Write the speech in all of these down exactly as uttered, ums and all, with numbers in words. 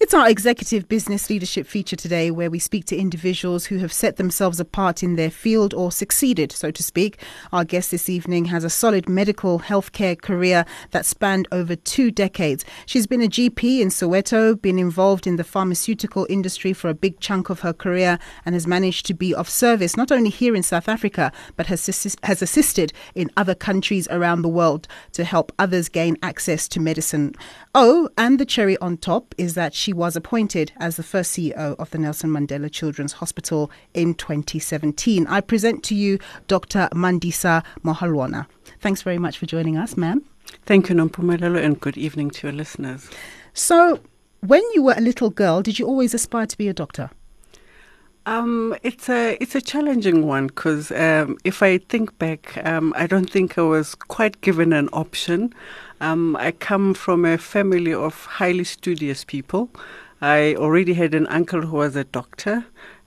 It's our executive business leadership feature today, where we speak to individuals who have set themselves apart in their field or succeeded, so to speak. Our guest this evening has a solid medical healthcare career that spanned over two decades. She's been a G P in Soweto, been involved in the pharmaceutical industry for a big chunk of her career, and has managed to be of service not only here in South Africa, but has, assist- has assisted in other countries around the world to help others gain access to medicine. Oh, and the cherry on top is that she was appointed as the first C E O of the Nelson Mandela Children's Hospital in twenty seventeen. I present to you Doctor Mandisa Mohalwana. Thanks very much for joining us, ma'am. Thank you, Nompumelelo, and good evening to your listeners. So, when you were a little girl, did you always aspire to be a doctor? Um, it's a it's a challenging one because um, if I think back, um, I don't think I was quite given an option. Um, I come from a family of highly studious people. I already had an uncle who was a doctor.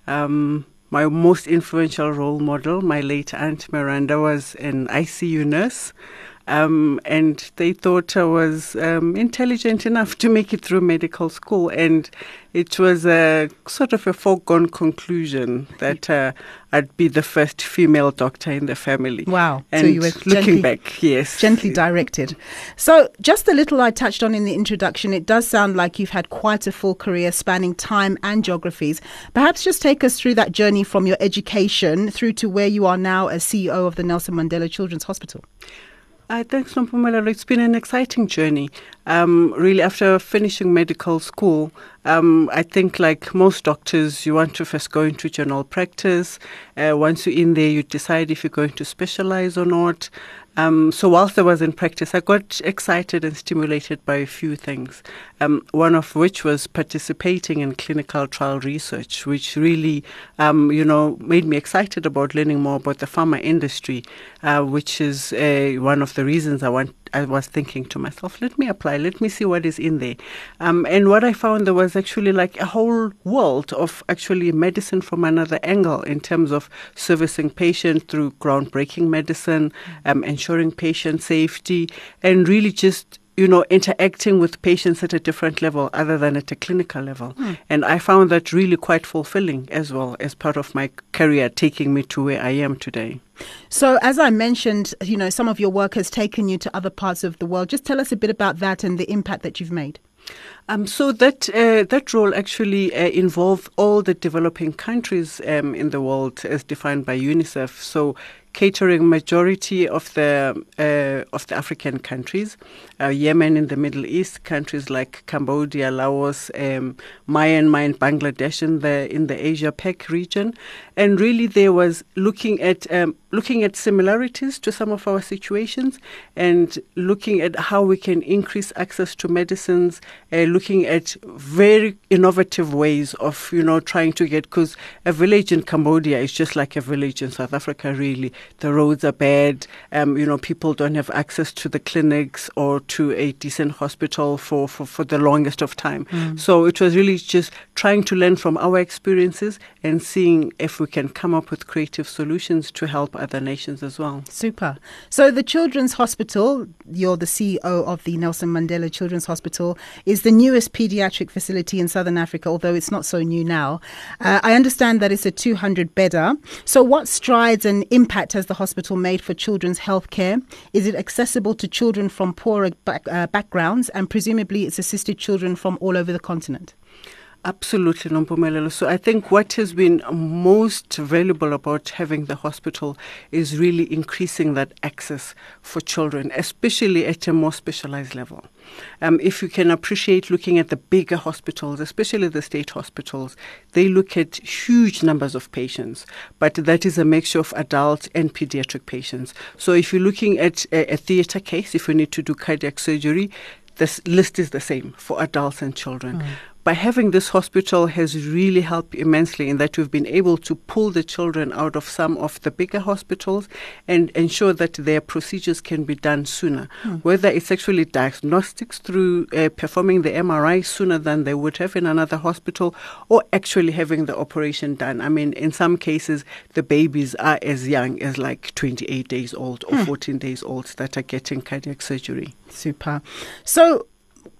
Um, my most influential role model, my late Aunt Miranda, was an I C U nurse. Um, and they thought I was um, intelligent enough to make it through medical school. And it was a sort of a foregone conclusion that uh, I'd be the first female doctor in the family. Wow. And so you were looking gently, back, yes. Gently directed. So just a little I touched on in the introduction, it does sound like you've had quite a full career spanning time and geographies. Perhaps just take us through that journey from your education through to where you are now as C E O of the Nelson Mandela Children's Hospital. Uh, thanks, Nompumelelo. It's been an exciting journey. Um, really, after finishing medical school, um, I think like most doctors, you want to first go into general practice. Uh, once you're in there, you decide if you're going to specialize or not. Um, so whilst I was in practice, I got excited and stimulated by a few things, um, one of which was participating in clinical trial research, which really, um, you know, made me excited about learning more about the pharma industry, uh, which is uh, one of the reasons I want. I was thinking to myself, let me apply, let me see what is in there. Um, and what I found, there was actually like a whole world of actually medicine from another angle in terms of servicing patients through groundbreaking medicine, um, ensuring patient safety, and really just you know, interacting with patients at a different level other than at a clinical level. Mm. And I found that really quite fulfilling as well as part of my career, taking me to where I am today. So as I mentioned, you know, some of your work has taken you to other parts of the world. Just tell us a bit about that and the impact that you've made. Um, so that uh, that role actually uh, involved all the developing countries um, in the world as defined by UNICEF. So catering majority of the uh, of the African countries, uh, Yemen in the Middle East, countries like Cambodia, Laos, um, Myanmar, and Bangladesh in the in the Asia Pac region, and really there was looking at um, looking at similarities to some of our situations, and looking at how we can increase access to medicines, uh, looking at very innovative ways of you know trying to get, because a village in Cambodia is just like a village in South Africa, really. The roads are bad. Um, you know, people don't have access to the clinics or to a decent hospital for, for, for the longest of time. Mm. So it was really just trying to learn from our experiences and seeing if we can come up with creative solutions to help other nations as well. Super. So the Children's Hospital, you're the C E O of the Nelson Mandela Children's Hospital, is the newest pediatric facility in Southern Africa, although it's not so new now. Uh, I understand that it's a two hundred bedder. So what strides and impact has the hospital made for children's health care? Is it accessible to children from poorer back, uh, backgrounds, and presumably it's assisted children from all over the continent? Absolutely, Nompumelelo. So I think what has been most valuable about having the hospital is really increasing that access for children, especially at a more specialized level. Um, if you can appreciate looking at the bigger hospitals, especially the state hospitals, they look at huge numbers of patients, but that is a mixture of adult and pediatric patients. So if you're looking at a, a theater case, if you need to do cardiac surgery, this list is the same for adults and children. Mm. By having this hospital has really helped immensely in that we've been able to pull the children out of some of the bigger hospitals and ensure that their procedures can be done sooner, mm. whether it's actually diagnostics through uh, performing the M R I sooner than they would have in another hospital, or actually having the operation done. I mean, in some cases, the babies are as young as like twenty-eight days old or mm. fourteen days old that are getting cardiac surgery. Super. So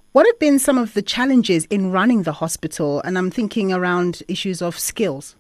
What have been some of the challenges in running the hospital? And I'm thinking around issues of skills.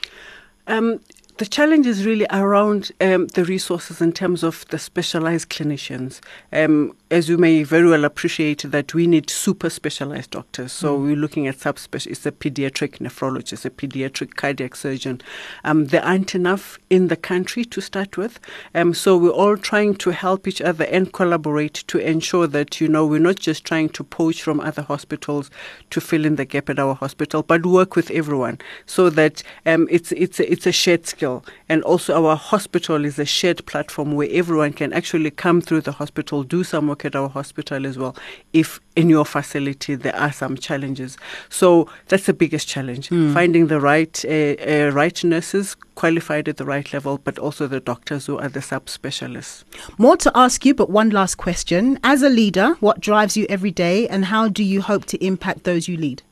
Um, the challenge is really around um, the resources in terms of the specialized clinicians. Um, as you may very well appreciate that we need super specialized doctors. So mm. we're looking at subspecialists, it's a pediatric nephrologist, a pediatric cardiac surgeon. Um, there aren't enough in the country to start with. Um, so we're all trying to help each other and collaborate to ensure that, you know, we're not just trying to poach from other hospitals to fill in the gap at our hospital, but work with everyone so that um, it's, it's, a, it's a shared skill. And also our hospital is a shared platform where everyone can actually come through the hospital, do some work at our hospital as well, if in your facility there are some challenges. So that's the biggest challenge, mm. finding the right, uh, uh, right nurses qualified at the right level, but also the doctors who are the subspecialists. More to ask you, but one last question. As a leader, what drives you every day and how do you hope to impact those you lead?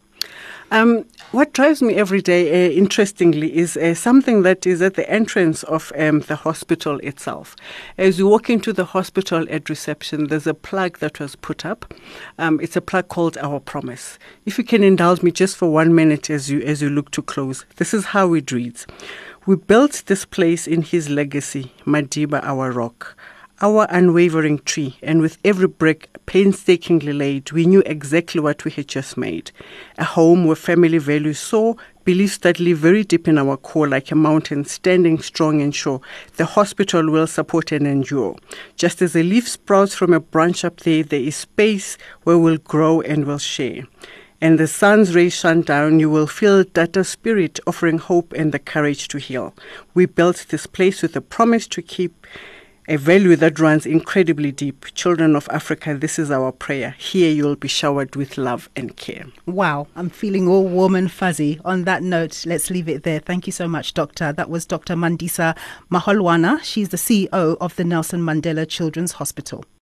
Um, what drives me every day, uh, interestingly, is uh, something that is at the entrance of um, the hospital itself. As you walk into the hospital at reception, there's a plaque that was put up. Um, it's a plaque called Our Promise. If you can indulge me just for one minute as you as you look to close, this is how it reads. We built this place in his legacy, Madiba, our rock, our unwavering tree, and with every brick painstakingly laid, we knew exactly what we had just made. A home where family values soar, beliefs that live very deep in our core like a mountain standing strong and sure. The hospital will support and endure. Just as a leaf sprouts from a branch up there, there is space where we'll grow and we'll share. And the sun's rays shine down, you will feel Data Spirit offering hope and the courage to heal. We built this place with a promise to keep, a value that runs incredibly deep. Children of Africa, this is our prayer. Here you'll be showered with love and care. Wow, I'm feeling all warm and fuzzy. On that note, let's leave it there. Thank you so much, Doctor. That was Doctor Mandisa Maholwana. She's the C E O of the Nelson Mandela Children's Hospital.